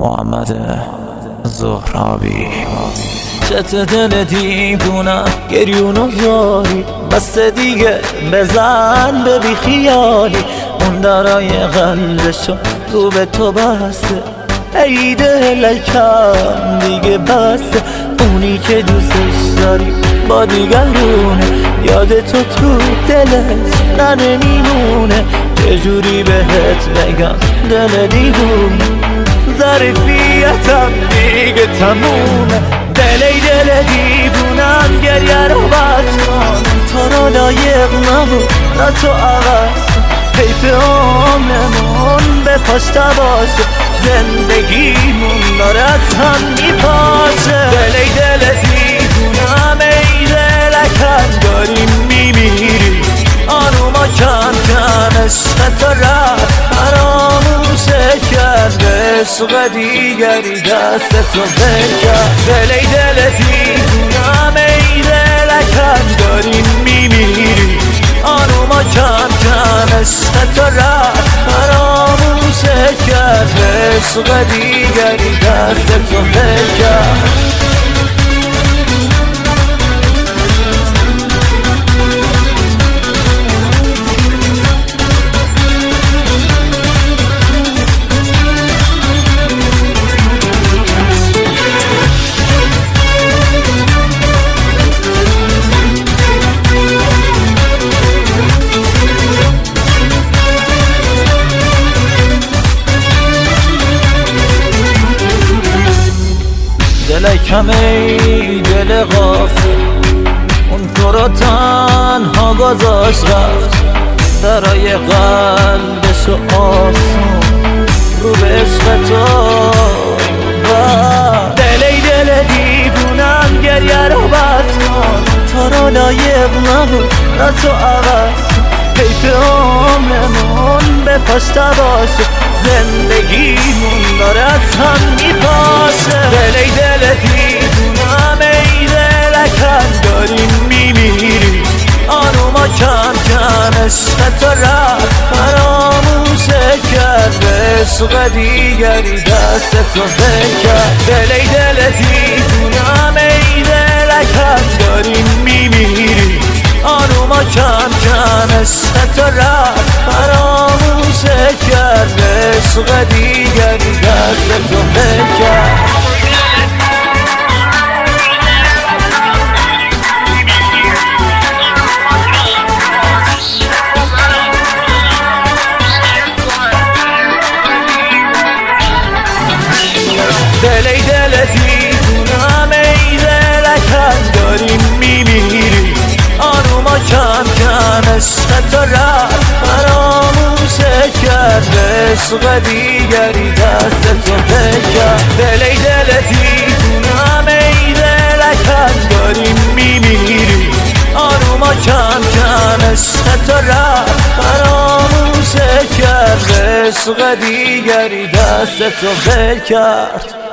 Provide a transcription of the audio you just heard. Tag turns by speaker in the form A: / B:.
A: محمد زهرابی. چت دل دیوونم گریونو زاری، بس دیگه بزن به بی خیالی، اون درای قلبشو رو به تو بسته، ای دلکم دیگه بسته. اونی که دوستش داری با دیگرونه، یاد تو دلش نمیمونه. چجوری بهت بگم دل دیوونه، ظرفیتم دیگه تمومه. دل دیوونم گریه رو بس کن، تو رو لایق نبود نه تو عوض کن. حیف عمرمون به پشت باشه، زندگیمون داره از هم میپاشه. دل دیوونم ای دلکم داری میمیری، آروما کم کم عشق تو رفت فراموشه کرد، عشق دیگری دست تو بکرد. دل دیوونم ای دلکم داری میمیری، آروما کم کم عشق تو رفت فراموشه کرد، عشق دیگری دست تو بکرد. دلکم ای دل غافل، اون تو رو تنها گذاشت رفت، درای قلبشو آسون رو به عشق تو بست. دل دیوونم گریه رو بس کن، تو رو لایق نبود نه تو عوض کن. حیف عمرمون به پشت باشه، زندگیمون داره از هم میپاشه. دل دیوونم ای دلکم داری میمیری، آروما کم کم عشق تو رفت فراموشه کرد، عشق دیگری دست تو بکرد. دل دیوونم ای دلکم داری میمیری، آروما کم کم عشق تو رفت فراموشه کرد، عشق دیگری دست تو بکرد. دل دیوونم ای دلکم داری میمیری، آروما کم کم عشق تو رفت فراموشه کرد، عشق دیگری دست تو بکرد. دل دیوونم ای دلکم داری میمیری، آروما کم کم عشق تو رفت فراموشه کرد، عشق دیگری دست تو بکرد.